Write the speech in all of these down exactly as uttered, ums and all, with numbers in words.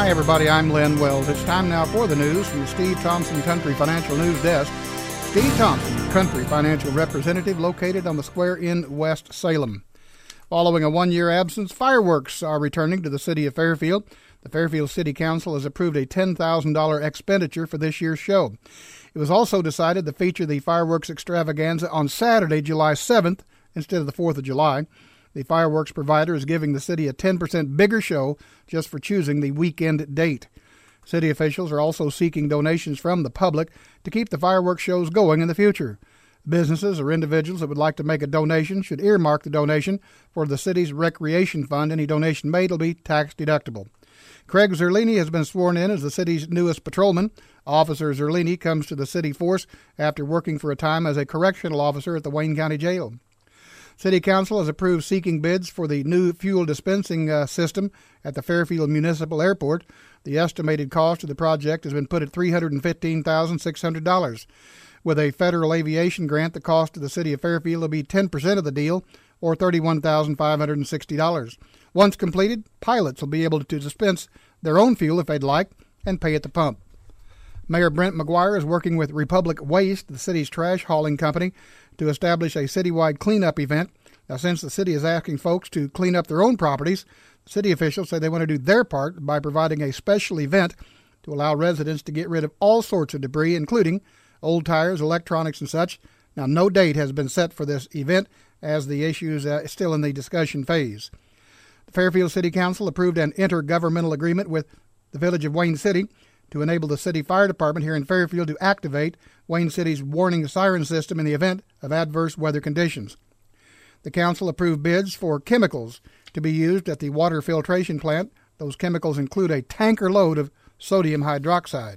Hi, everybody. I'm Len Wells. It's time now for the news from the Steve Thompson Country Financial News Desk. Steve Thompson, Country Financial Representative located on the square in West Salem. Following a one-year absence, fireworks are returning to the city of Fairfield. The Fairfield City Council has approved a ten thousand dollars expenditure for this year's show. It was also decided to feature the fireworks extravaganza on Saturday, July seventh, instead of the fourth of July. The fireworks provider is giving the city a ten percent bigger show just for choosing the weekend date. City officials are also seeking donations from the public to keep the fireworks shows going in the future. Businesses or individuals that would like to make a donation should earmark the donation for the city's recreation fund. Any donation made will be tax deductible. Craig Zerlini has been sworn in as the city's newest patrolman. Officer Zerlini comes to the city force after working for a time as a correctional officer at the Wayne County Jail. City Council has approved seeking bids for the new fuel dispensing uh, system at the Fairfield Municipal Airport. The estimated cost of the project has been put at three hundred fifteen thousand six hundred dollars. With a federal aviation grant, the cost to the city of Fairfield will be ten percent of the deal, or thirty-one thousand five hundred sixty dollars. Once completed, pilots will be able to dispense their own fuel if they'd like and pay at the pump. Mayor Brent McGuire is working with Republic Waste, the city's trash hauling company, to establish a citywide cleanup event. Now, since the city is asking folks to clean up their own properties, city officials say they want to do their part by providing a special event to allow residents to get rid of all sorts of debris, including old tires, electronics, and such. Now, no date has been set for this event, as the issue is uh, still in the discussion phase. The Fairfield City Council approved an intergovernmental agreement with the Village of Wayne City to enable the city fire department here in Fairfield to activate Wayne City's warning siren system in the event of adverse weather conditions. The council approved bids for chemicals to be used at the water filtration plant. Those chemicals include a tanker load of sodium hydroxide.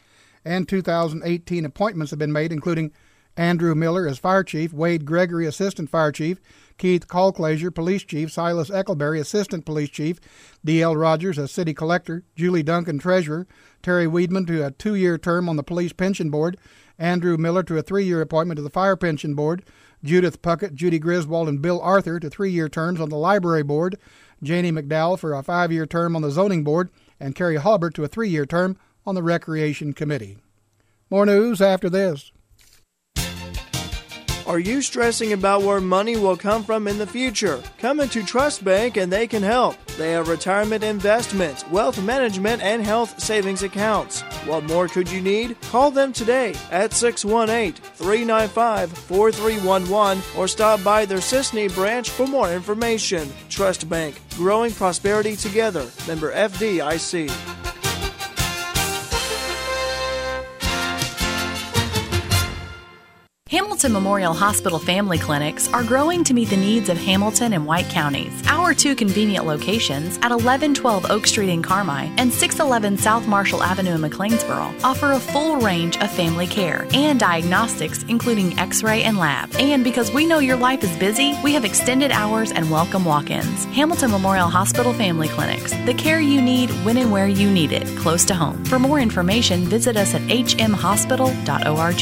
And two thousand eighteen appointments have been made, including Andrew Miller as fire chief, Wade Gregory, assistant fire chief, Keith Colclaser, police chief, Silas Eckleberry, assistant police chief, D L Rogers as city collector, Julie Duncan, treasurer, Terry Weedman to a two-year term on the police pension board, Andrew Miller to a three-year appointment to the fire pension board, Judith Puckett, Judy Griswold, and Bill Arthur to three-year terms on the library board, Janie McDowell for a five-year term on the zoning board, and Carrie Halbert to a three-year term on the recreation committee. More news after this. Are you stressing about where money will come from in the future? Come into Trust Bank and they can help. They have retirement investments, wealth management, and health savings accounts. What more could you need? Call them today at six one eight, three nine five, four three one one or stop by their Sisney branch for more information. Trust Bank, growing prosperity together. Member F D I C. Hamilton Memorial Hospital Family Clinics are growing to meet the needs of Hamilton and White counties. Our two convenient locations at eleven twelve Oak Street in Carmi and six eleven South Marshall Avenue in McLeansboro offer a full range of family care and diagnostics, including x-ray and lab. And because we know your life is busy, we have extended hours and welcome walk-ins. Hamilton Memorial Hospital Family Clinics, the care you need when and where you need it, close to home. For more information, visit us at h m hospital dot org.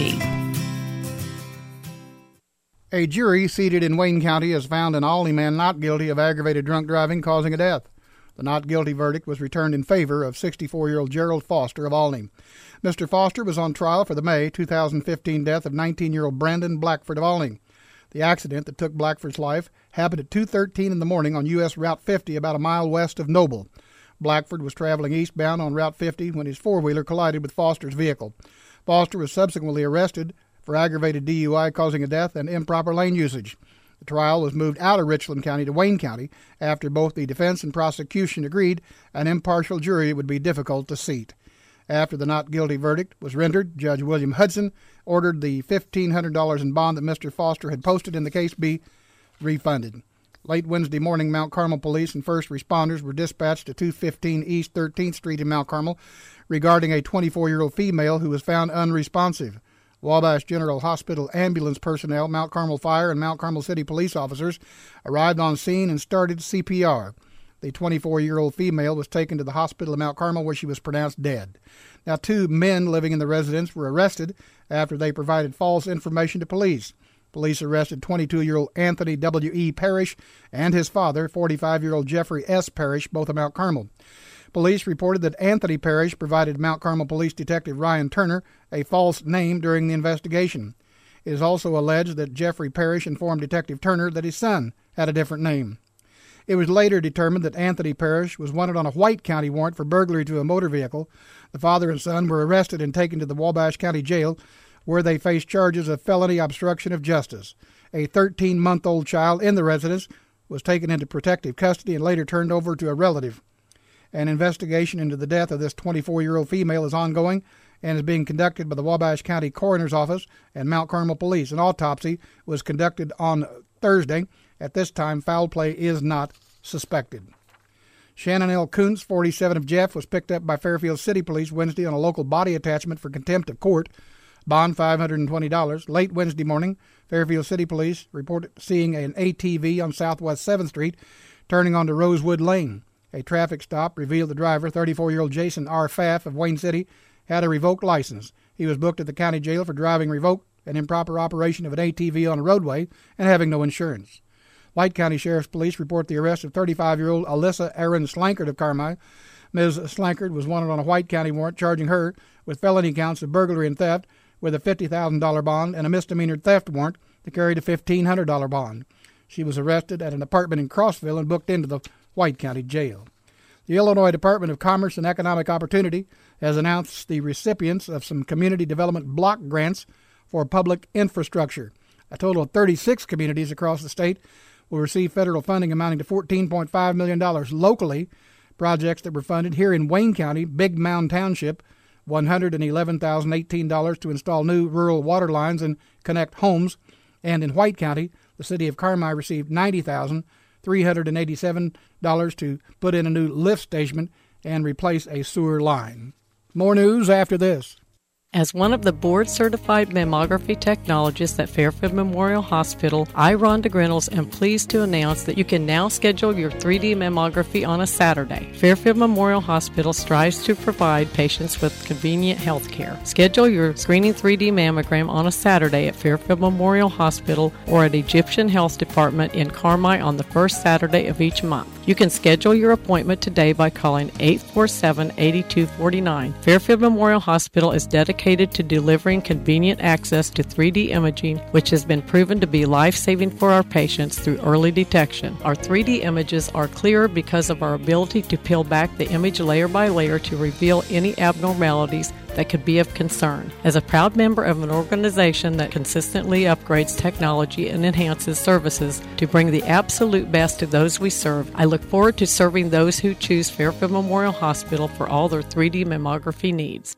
A jury seated in Wayne County has found an Olney man not guilty of aggravated drunk driving causing a death. The not guilty verdict was returned in favor of sixty-four-year-old Gerald Foster of Olney. Mister Foster was on trial for the May two thousand fifteen death of nineteen-year-old Brandon Blackford of Olney. The accident that took Blackford's life happened at two thirteen in the morning on U S Route fifty, about a mile west of Noble. Blackford was traveling eastbound on Route fifty when his four-wheeler collided with Foster's vehicle. Foster was subsequently arrested for aggravated D U I causing a death and improper lane usage. The trial was moved out of Richland County to Wayne County after both the defense and prosecution agreed an impartial jury would be difficult to seat. After the not guilty verdict was rendered, Judge William Hudson ordered the fifteen hundred dollars in bond that Mister Foster had posted in the case be refunded. Late Wednesday morning, Mount Carmel police and first responders were dispatched to two fifteen East thirteenth Street in Mount Carmel regarding a twenty-four-year-old female who was found unresponsive. Wabash General Hospital ambulance personnel, Mount Carmel Fire, and Mount Carmel City police officers arrived on scene and started C P R. The twenty-four-year-old female was taken to the hospital in Mount Carmel where she was pronounced dead. Now, two men living in the residence were arrested after they provided false information to police. Police arrested twenty-two-year-old Anthony W E. Parrish and his father, forty-five-year-old Jeffrey S. Parrish, both of Mount Carmel. Police reported that Anthony Parrish provided Mount Carmel Police Detective Ryan Turner a false name during the investigation. It is also alleged that Jeffrey Parrish informed Detective Turner that his son had a different name. It was later determined that Anthony Parrish was wanted on a White County warrant for burglary to a motor vehicle. The father and son were arrested and taken to the Wabash County Jail, where they faced charges of felony obstruction of justice. A thirteen-month-old child in the residence was taken into protective custody and later turned over to a relative. An investigation into the death of this twenty-four-year-old female is ongoing and is being conducted by the Wabash County Coroner's Office and Mount Carmel Police. An autopsy was conducted on Thursday. At this time, foul play is not suspected. Shannon L. Kuntz, forty-seven, of Jeff, was picked up by Fairfield City Police Wednesday on a local body attachment for contempt of court. Bond five hundred twenty dollars. Late Wednesday morning, Fairfield City Police reported seeing an A T V on Southwest seventh Street turning onto Rosewood Lane. A traffic stop revealed the driver, thirty-four-year-old Jason R. Pfaff of Wayne City, had a revoked license. He was booked at the county jail for driving revoked and improper operation of an A T V on a roadway and having no insurance. White County Sheriff's Police report the arrest of thirty-five-year-old Alyssa Aaron Slankard of Carmi. Miz Slankard was wanted on a White County warrant charging her with felony counts of burglary and theft with a fifty thousand dollars bond and a misdemeanor theft warrant that carried a fifteen hundred dollars bond. She was arrested at an apartment in Crossville and booked into the White County Jail. The Illinois Department of Commerce and Economic Opportunity has announced the recipients of some community development block grants for public infrastructure. A total of thirty-six communities across the state will receive federal funding amounting to fourteen point five million dollars. Locally, projects that were funded here in Wayne County, Big Mound Township, one hundred eleven thousand eighteen dollars to install new rural water lines and connect homes, and in White County, the city of Carmi received ninety thousand three hundred eighty-seven dollars to put in a new lift station and replace a sewer line. More news after this. As one of the board-certified mammography technologists at Fairfield Memorial Hospital, I, Rhonda Grinnells, am pleased to announce that you can now schedule your three D mammography on a Saturday. Fairfield Memorial Hospital strives to provide patients with convenient health care. Schedule your screening three D mammogram on a Saturday at Fairfield Memorial Hospital or at Egyptian Health Department in Carmi on the first Saturday of each month. You can schedule your appointment today by calling eight four seven, eight two four nine. Fairfield Memorial Hospital is dedicated to delivering convenient access to three D imaging, which has been proven to be life-saving for our patients through early detection. Our three D images are clearer because of our ability to peel back the image layer by layer to reveal any abnormalities that could be of concern. As a proud member of an organization that consistently upgrades technology and enhances services to bring the absolute best to those we serve, I look forward to serving those who choose Fairfield Memorial Hospital for all their three D mammography needs.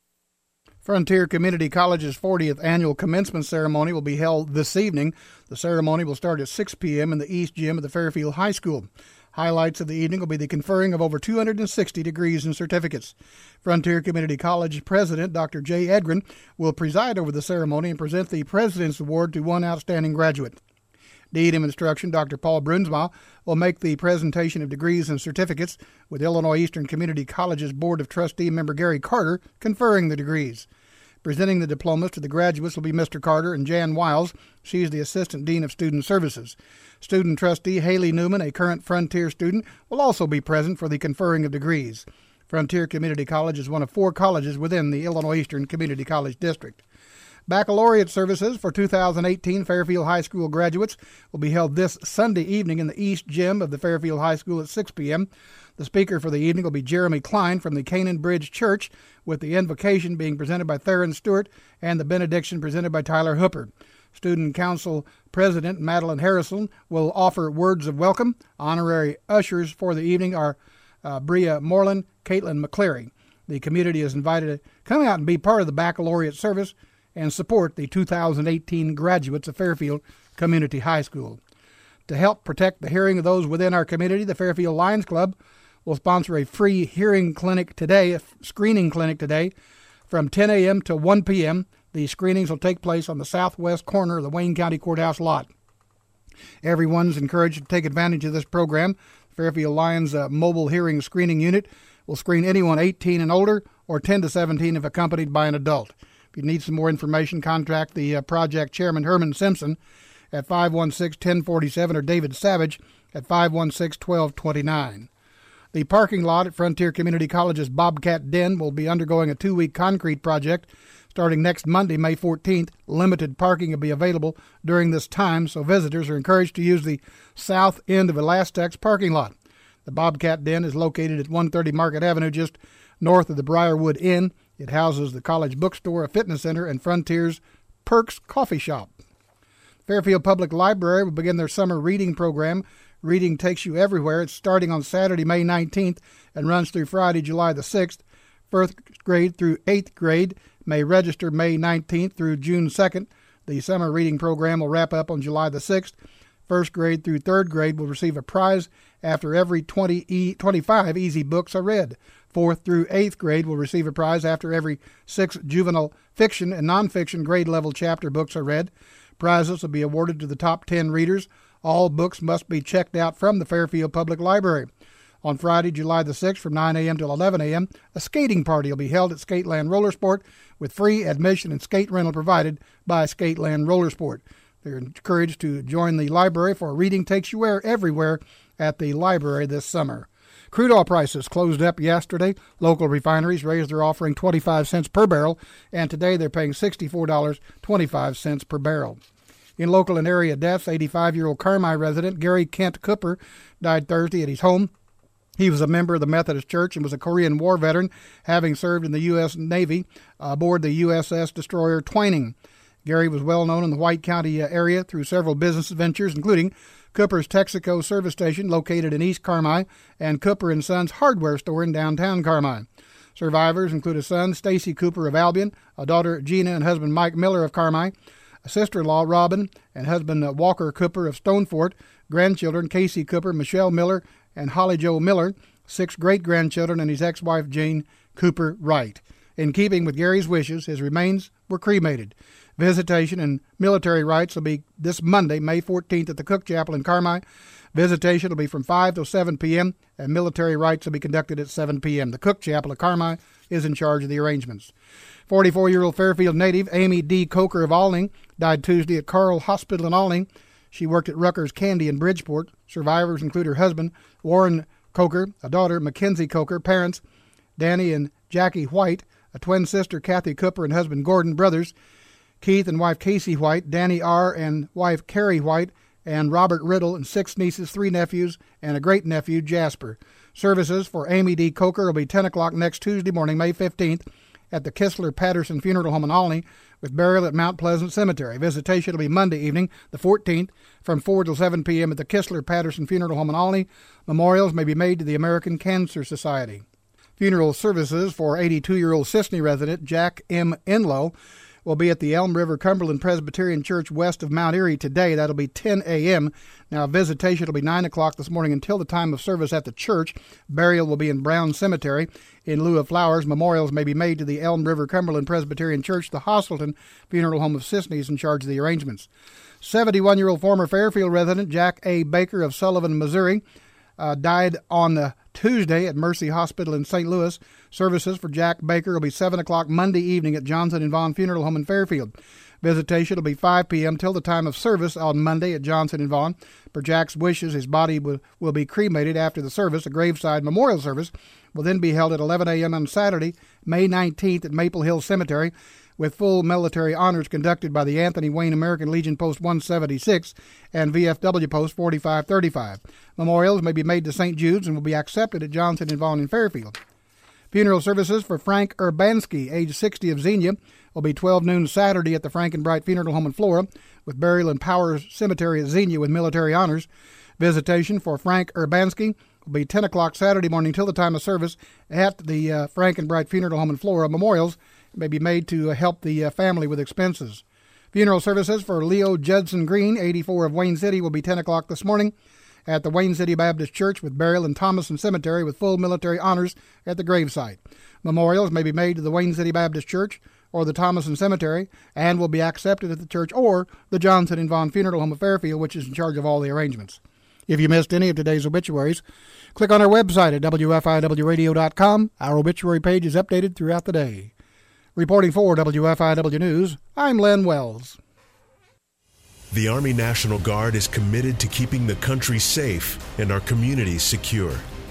Frontier Community College's fortieth annual commencement ceremony will be held this evening. The ceremony will start at six p.m. in the East Gym of the Fairfield High School. Highlights of the evening will be the conferring of over two hundred sixty degrees and certificates. Frontier Community College President Doctor Jay Edgren will preside over the ceremony and present the President's Award to one outstanding graduate. Dean of Instruction Doctor Paul Brunsma will make the presentation of degrees and certificates, with Illinois Eastern Community College's Board of Trustee member Gary Carter conferring the degrees. Presenting the diplomas to the graduates will be Mister Carter and Jan Wiles. She is the Assistant Dean of Student Services. Student Trustee Haley Newman, a current Frontier student, will also be present for the conferring of degrees. Frontier Community College is one of four colleges within the Illinois Eastern Community College District. Baccalaureate services for two thousand eighteen Fairfield High School graduates will be held this Sunday evening in the East Gym of the Fairfield High School at six p.m. The speaker for the evening will be Jeremy Klein from the Canaan Bridge Church, with the invocation being presented by Theron Stewart and the benediction presented by Tyler Hooper. Student Council President Madeline Harrison will offer words of welcome. Honorary ushers for the evening are uh, Bria Moreland, Caitlin McCleary. The community is invited to come out and be part of the baccalaureate service and support the two thousand eighteen graduates of Fairfield Community High School. To help protect the hearing of those within our community, the Fairfield Lions Club will sponsor a free hearing clinic today, a screening clinic today, from ten a.m. to one p.m. The screenings will take place on the southwest corner of the Wayne County Courthouse lot. Everyone's encouraged to take advantage of this program. Fairfield Lions uh, Mobile Hearing Screening Unit will screen anyone eighteen and older or ten to seventeen if accompanied by an adult. If you need some more information, contact the uh, project chairman, Herman Simpson, at five one six, one oh four seven or David Savage at five one six, one two two nine. The parking lot at Frontier Community College's Bobcat Den will be undergoing a two-week concrete project starting next Monday, May fourteenth. Limited parking will be available during this time, so visitors are encouraged to use the south end of Elastex parking lot. The Bobcat Den is located at one thirty Market Avenue, just north of the Briarwood Inn. It houses the college bookstore, a fitness center, and Frontier's Perks Coffee Shop. Fairfield Public Library will begin their summer reading program. Reading Takes You Everywhere. It's starting on Saturday, May nineteenth, and runs through Friday, July the sixth. First grade through eighth grade may register May nineteenth through June second. The summer reading program will wrap up on July the sixth. First grade through third grade will receive a prize after every twenty e- twenty-five easy books are read. Fourth through eighth grade will receive a prize after every six juvenile fiction and nonfiction grade-level chapter books are read. Prizes will be awarded to the top ten readers. All books must be checked out from the Fairfield Public Library. On Friday, July the sixth, from nine a.m. till eleven a.m., a skating party will be held at Skateland Roller Sport with free admission and skate rental provided by Skateland Roller Sport. They're encouraged to join the library for Reading Takes You Everywhere at the library this summer. Crude oil prices closed up yesterday. Local refineries raised their offering twenty-five cents per barrel, and today they're paying sixty-four dollars and twenty-five cents per barrel. In local and area deaths, eighty-five-year-old Carmi resident Gary Kent Cooper died Thursday at his home. He was a member of the Methodist Church and was a Korean War veteran, having served in the U S Navy aboard the U S S destroyer Twining. Gary was well known in the White County area through several business ventures, including Cooper's Texaco service station located in East Carmi and Cooper and Sons hardware store in downtown Carmi. Survivors include a son, Stacy Cooper of Albion, a daughter, Gina, and husband Mike Miller of Carmi, a sister-in-law, Robin, and husband uh, Walker Cooper of Stonefort, grandchildren, Casey Cooper, Michelle Miller, and Holly Joe Miller, six great-grandchildren, and his ex-wife, Jane Cooper Wright. In keeping with Gary's wishes, his remains were cremated. Visitation and military rites will be this Monday, May fourteenth, at the Cook Chapel in Carmi. Visitation will be from five to seven p.m., and military rites will be conducted at seven p.m. The Cook Chapel of Carmi is in charge of the arrangements. forty-four-year-old Fairfield native Amy D. Coker of Alning died Tuesday at Carl Hospital in Alning. She worked at Rutgers Candy in Bridgeport. Survivors include her husband, Warren Coker, a daughter, Mackenzie Coker, parents, Danny and Jackie White, a twin sister, Kathy Cooper, and husband, Gordon, brothers, Keith and wife, Casey White, Danny R. and wife, Carrie White, and Robert Riddle, and six nieces, three nephews, and a great-nephew, Jasper. Services for Amy D. Coker will be ten o'clock next Tuesday morning, May fifteenth, at the Kistler Patterson Funeral Home in Alney, with burial at Mount Pleasant Cemetery. Visitation will be Monday evening, the fourteenth, from four till seven p.m. at the Kistler Patterson Funeral Home in Alney. Memorials may be made to the American Cancer Society. Funeral services for eighty-two-year-old Sisney resident Jack M. Enlow will be at the Elm River Cumberland Presbyterian Church west of Mount Erie today. That'll be ten a.m. Now, visitation will be nine o'clock this morning until the time of service at the church. Burial will be in Brown Cemetery. In lieu of flowers, memorials may be made to the Elm River Cumberland Presbyterian Church. The Hostelton Funeral Home of Sisney is in charge of the arrangements. seventy-one-year-old former Fairfield resident Jack A. Baker of Sullivan, Missouri, uh, died on uh, Tuesday at Mercy Hospital in Saint Louis. Services for Jack Baker will be seven o'clock Monday evening at Johnson and Vaughn Funeral Home in Fairfield. Visitation will be five p.m. till the time of service on Monday at Johnson and Vaughn. Per Jack's wishes, his body will, will be cremated after the service. A graveside memorial service will then be held at eleven a.m. on Saturday, May nineteenth at Maple Hill Cemetery, with full military honors conducted by the Anthony Wayne American Legion Post one seventy-six and V F W Post forty-five thirty-five. Memorials may be made to Saint Jude's and will be accepted at Johnson and Vaughn in Fairfield. Funeral services for Frank Urbanski, age sixty, of Xenia, will be twelve noon Saturday at the Frank and Bright Funeral Home in Flora, with burial in Powers Cemetery at Xenia with military honors. Visitation for Frank Urbanski will be ten o'clock Saturday morning till the time of service at the uh, Frank and Bright Funeral Home in Flora. Memorials may be made to uh, help the uh, family with expenses. Funeral services for Leo Judson Green, eighty-four, of Wayne City, will be ten o'clock this morning at the Wayne City Baptist Church, with burial in Thomason Cemetery with full military honors at the gravesite. Memorials may be made to the Wayne City Baptist Church or the Thomason Cemetery and will be accepted at the church or the Johnson and Vaughn Funeral Home of Fairfield, which is in charge of all the arrangements. If you missed any of today's obituaries, click on our website at W F I W radio dot com. Our obituary page is updated throughout the day. Reporting for W F I W News, I'm Len Wells. The Army National Guard is committed to keeping the country safe and our communities secure.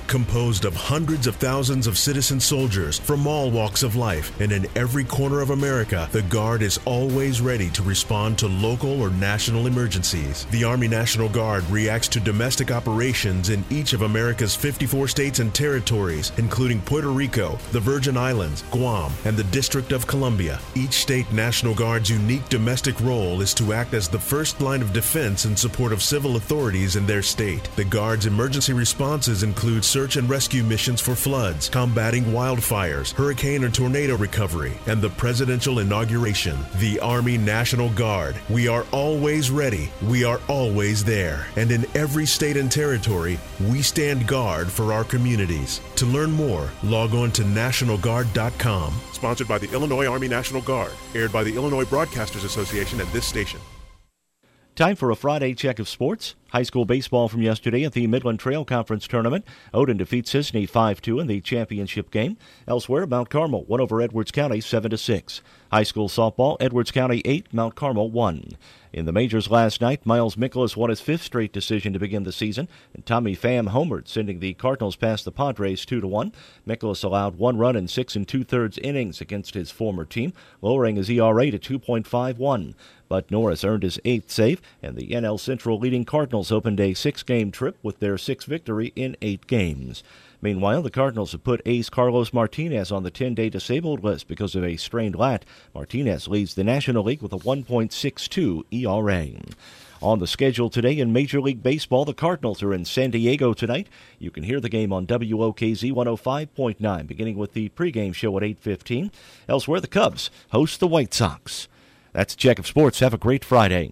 Composed of hundreds of thousands of citizen soldiers from all walks of life and in every corner of America, the Guard is always ready to respond to local or national emergencies. The Army National Guard reacts to domestic operations in each of America's fifty-four states and territories, including Puerto Rico, the Virgin Islands, Guam, and the District of Columbia. Each state National Guard's unique domestic role is to act as the first line of defense in support of civil authorities in their state. The Guard's emergency responses include search and rescue missions for floods, combating wildfires, hurricane and tornado recovery, and the presidential inauguration. The Army National Guard. We are always ready. We are always there. And in every state and territory, we stand guard for our communities. To learn more, log on to national guard dot com. Sponsored by the Illinois Army National Guard. Aired by the Illinois Broadcasters Association and this station. Time for a Friday check of sports. High school baseball from yesterday at the Midland Trail Conference Tournament. Odin defeats Sisney five two in the championship game. Elsewhere, Mount Carmel won over Edwards County seven to six. High school softball, Edwards County eight, Mount Carmel one. In the majors last night, Miles Mikolas won his fifth straight decision to begin the season, and Tommy Pham homered, sending the Cardinals past the Padres two to one. Mikolas allowed one run in six and two-thirds innings against his former team, lowering his E R A to two point five one. But Norris earned his eighth save, and the N L Central leading Cardinals opened a six-game trip with their sixth victory in eight games. Meanwhile, the Cardinals have put ace Carlos Martinez on the ten-day disabled list because of a strained lat. Martinez leads the National League with a one point six two E R A. On the schedule today in Major League Baseball, the Cardinals are in San Diego tonight. You can hear the game on W O K Z one oh five point nine, beginning with the pregame show at eight fifteen. Elsewhere, the Cubs host the White Sox. That's a check of sports. Have a great Friday.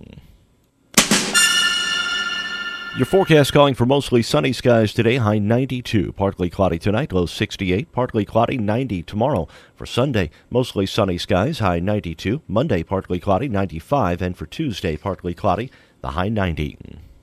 Your forecast calling for mostly sunny skies today, high ninety-two. Partly cloudy tonight, low sixty-eight. Partly cloudy, ninety tomorrow. For Sunday, mostly sunny skies, high ninety-two. Monday, partly cloudy, ninety-five. And for Tuesday, partly cloudy, the high ninety.